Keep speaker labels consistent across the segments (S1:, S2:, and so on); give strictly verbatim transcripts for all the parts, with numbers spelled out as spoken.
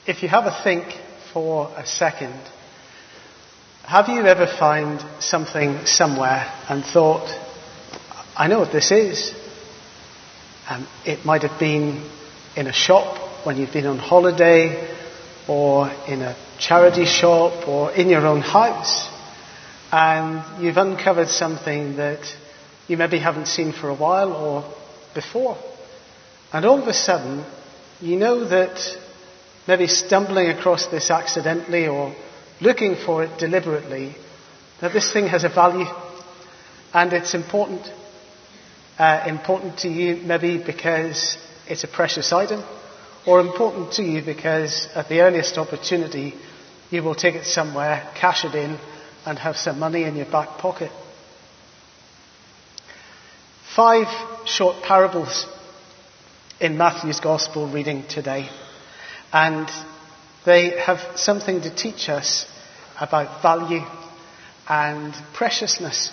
S1: If you have a think for a second, have you ever found something somewhere and thought, I know what this is? Um, it might have been in a shop when you've been on holiday, or in a charity shop, or in your own house, and you've uncovered something that you maybe haven't seen for a while or before. And all of a sudden, you know that maybe stumbling across this accidentally or looking for it deliberately, that this thing has a value and it's important. Uh, important to you maybe because it's a precious item, or important to you because at the earliest opportunity you will take it somewhere, cash it in, and have some money in your back pocket. Five short parables in Matthew's Gospel reading today, and they have something to teach us about value and preciousness.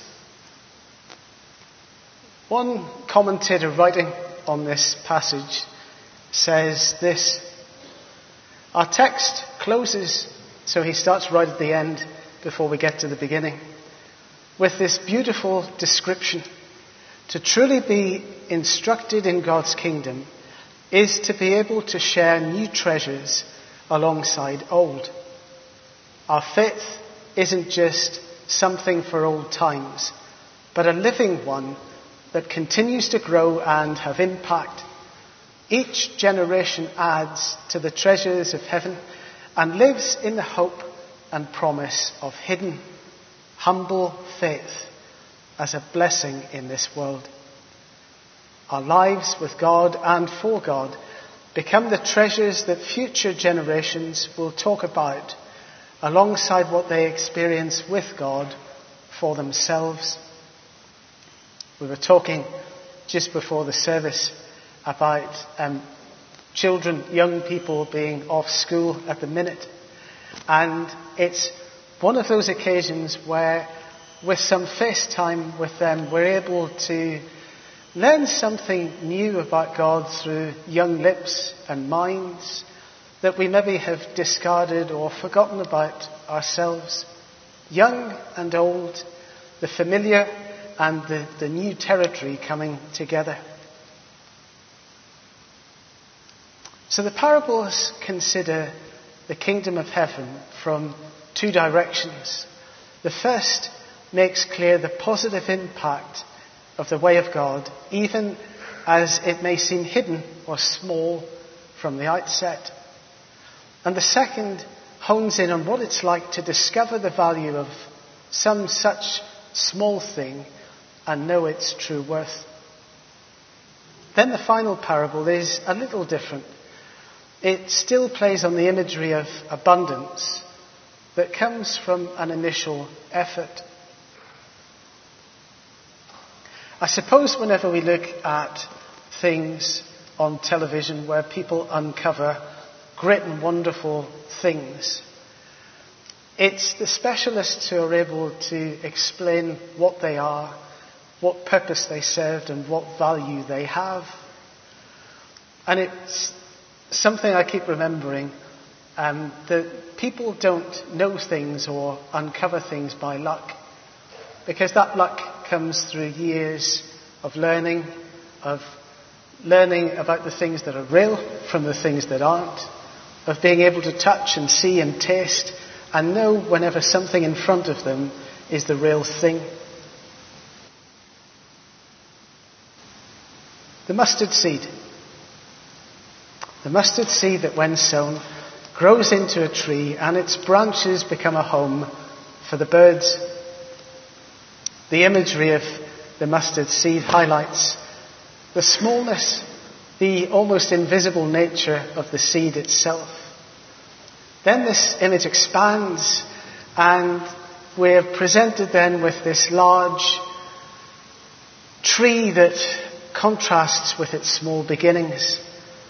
S1: One commentator writing on this passage says this: our text closes, so he starts right at the end before we get to the beginning, with this beautiful description. To truly be instructed in God's kingdom is to be able to share new treasures alongside old. Our faith isn't just something for old times, but a living one that continues to grow and have impact. Each generation adds to the treasures of heaven and lives in the hope and promise of hidden, humble faith as a blessing in this world. Our lives with God and for God become the treasures that future generations will talk about alongside what they experience with God for themselves. We were talking just before the service about um, children, young people being off school at the minute. And it's one of those occasions where, with some face time with them, we're able to learn something new about God through young lips and minds that we maybe have discarded or forgotten about ourselves. Young and old, the familiar and the, the new territory coming together. So the parables consider the kingdom of heaven from two directions. The first makes clear the positive impact of the way of God, even as it may seem hidden or small from the outset. And the second hones in on what it's like to discover the value of some such small thing and know its true worth. Then the final parable is a little different. It still plays on the imagery of abundance that comes from an initial effort. I suppose whenever we look at things on television where people uncover great and wonderful things, it's the specialists who are able to explain what they are, what purpose they served, and what value they have. And it's something I keep remembering, um, that people don't know things or uncover things by luck, because that luck comes through years of learning, of learning about the things that are real from the things that aren't, of being able to touch and see and taste and know whenever something in front of them is the real thing. The mustard seed. The mustard seed that, when sown, grows into a tree and its branches become a home for the birds. The imagery of the mustard seed highlights the smallness, the almost invisible nature of the seed itself. Then this image expands and we're presented then with this large tree that contrasts with its small beginnings.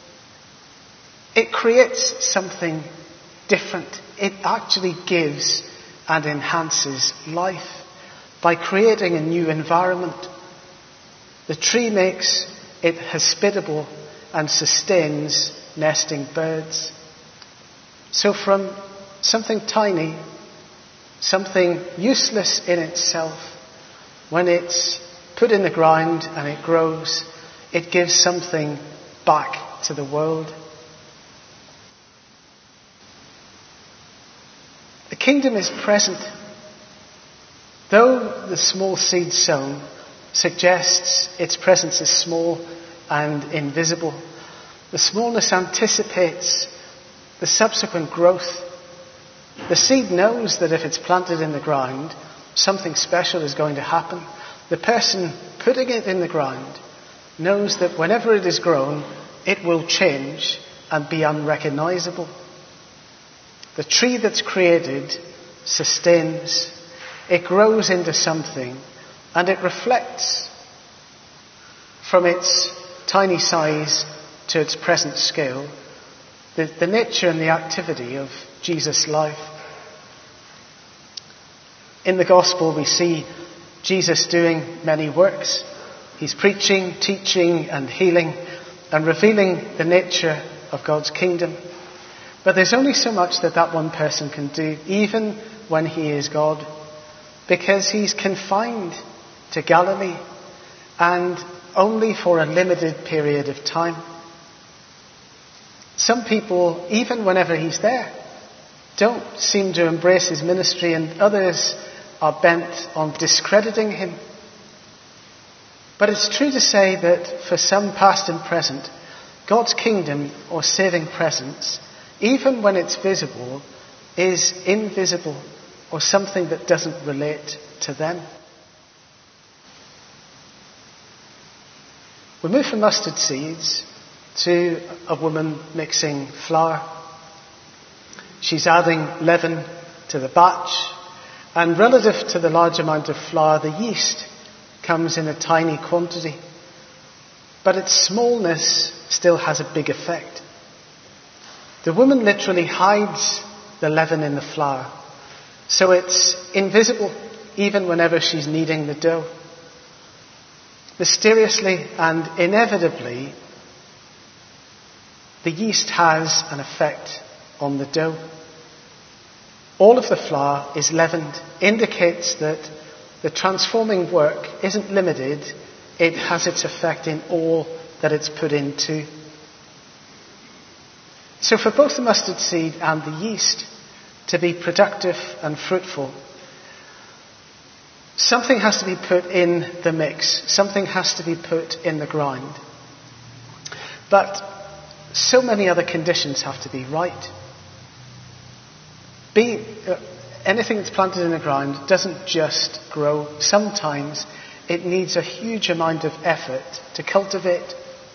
S1: It creates something different. It actually gives and enhances life by creating a new environment. The tree makes it hospitable and sustains nesting birds. So from something tiny, something useless in itself, when it's put in the ground and it grows, it gives something back to the world. The kingdom is present. Though the small seed sown suggests its presence is small and invisible, the smallness anticipates the subsequent growth. The seed knows that if it's planted in the ground, something special is going to happen. The person putting it in the ground knows that whenever it is grown, it will change and be unrecognizable. The tree that's created sustains. It grows into something, and it reflects from its tiny size to its present scale the, the nature and the activity of Jesus' life. In the gospel we see Jesus doing many works. He's preaching, teaching and healing and revealing the nature of God's kingdom. But there's only so much that that one person can do, even when he is God, because he's confined to Galilee and only for a limited period of time. Some people, even whenever he's there, don't seem to embrace his ministry, and others are bent on discrediting him. But it's true to say that for some past and present, God's kingdom or saving presence, even when it's visible, is invisible or something that doesn't relate to them. We move from mustard seeds to a woman mixing flour. She's adding leaven to the batch, and relative to the large amount of flour, the yeast comes in a tiny quantity. But its smallness still has a big effect. The woman literally hides the leaven in the flour, so it's invisible even whenever she's kneading the dough. Mysteriously and inevitably, the yeast has an effect on the dough. All of the flour is leavened, indicates that the transforming work isn't limited, it has its effect in all that it's put into. So for both the mustard seed and the yeast to be productive and fruitful, something has to be put in the mix, something has to be put in the grind. But so many other conditions have to be right. Be, uh, anything that's planted in the ground doesn't just grow. Sometimes it needs a huge amount of effort to cultivate.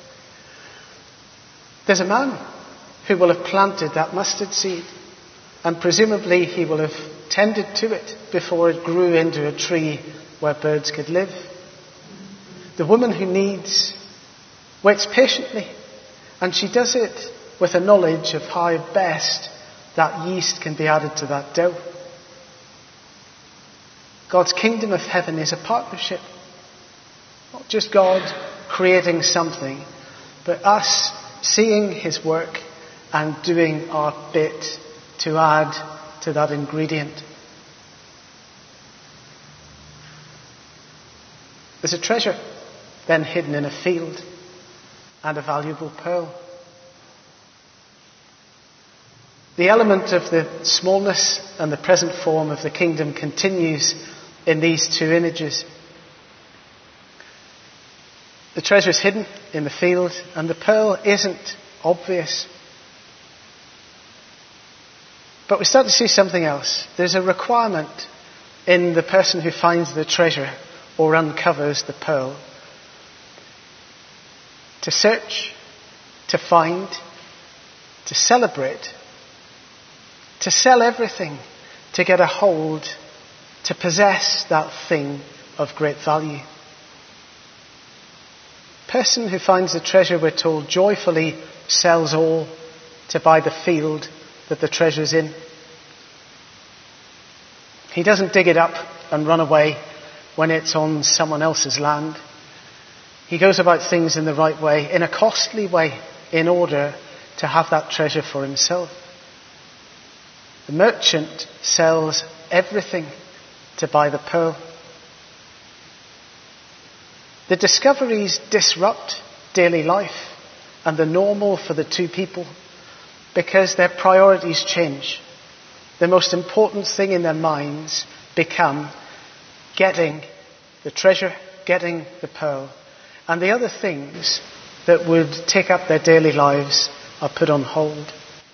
S1: There's a man who will have planted that mustard seed, and presumably he will have tended to it before it grew into a tree where birds could live. The woman who kneads waits patiently, and she does it with a knowledge of how best that yeast can be added to that dough. God's kingdom of heaven is a partnership. Not just God creating something, but us seeing his work and doing our bit to add to that ingredient. There's a treasure then hidden in a field and a valuable pearl. The element of the smallness and the present form of the kingdom continues in these two images. The treasure is hidden in the field, and the pearl isn't obvious. But we start to see something else. There's a requirement in the person who finds the treasure or uncovers the pearl to search, to find, to celebrate, to sell everything, to get a hold, to possess that thing of great value. Person who finds the treasure, we're told, joyfully sells all to buy the field that the treasure's in. He doesn't dig it up and run away when it's on someone else's land. He goes about things in the right way, in a costly way, in order to have that treasure for himself. The merchant sells everything to buy the pearl. The discoveries disrupt daily life and the normal for the two people because their priorities change. The most important thing in their minds become getting the treasure, getting the pearl, and the other things that would take up their daily lives are put on hold.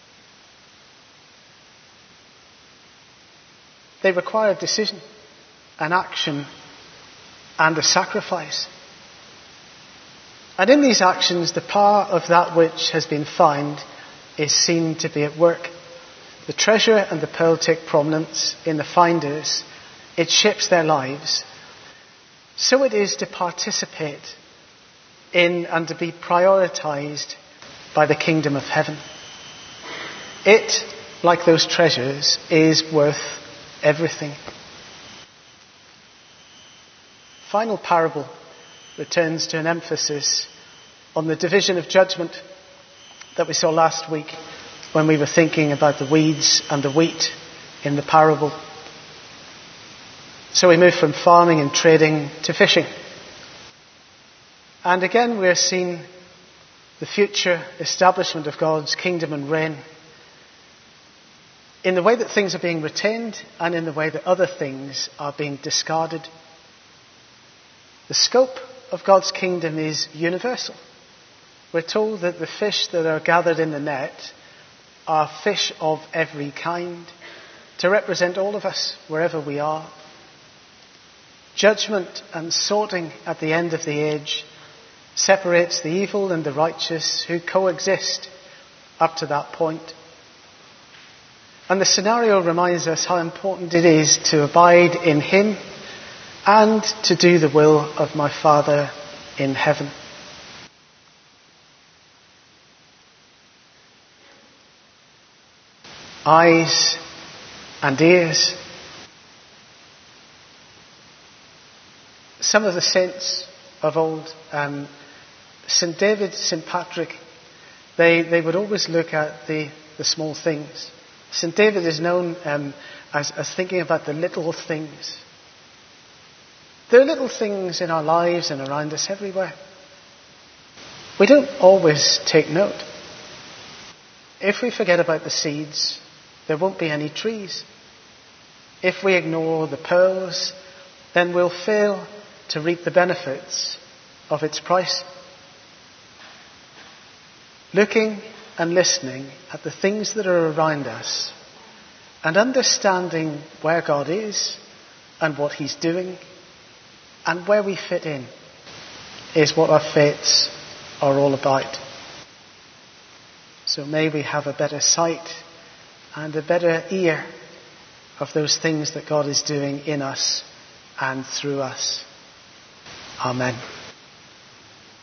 S1: They require a decision, an action, and a sacrifice. And in these actions, the power of that which has been found is seen to be at work. The treasure and the pearl take prominence in the finders. It shapes their lives. So it is to participate in and to be prioritized by the kingdom of heaven. It, like those treasures, is worth everything. Final parable returns to an emphasis on the division of judgment that we saw last week when we were thinking about the weeds and the wheat in the parable. So we move from farming and trading to fishing. And again we are seeing the future establishment of God's kingdom and reign in the way that things are being retained and in the way that other things are being discarded. The scope of God's kingdom is universal. We're told that the fish that are gathered in the net are fish of every kind to represent all of us wherever we are. Judgment and sorting at the end of the age separates the evil and the righteous who coexist up to that point. And the scenario reminds us how important it is to abide in Him and to do the will of my Father in heaven. Eyes and ears. Some of the saints of old, um, Saint David, Saint Patrick, they, they would always look at the, the small things. Saint David is known um, as, as thinking about the little things. There are little things in our lives and around us everywhere. We don't always take note. If we forget about the seeds, there won't be any trees. If we ignore the pearls, then we'll fail to reap the benefits of its price. Looking and listening at the things that are around us and understanding where God is and what He's doing and where we fit in is what our faiths are all about. So may we have a better sight and a better ear of those things that God is doing in us and through us. Amen.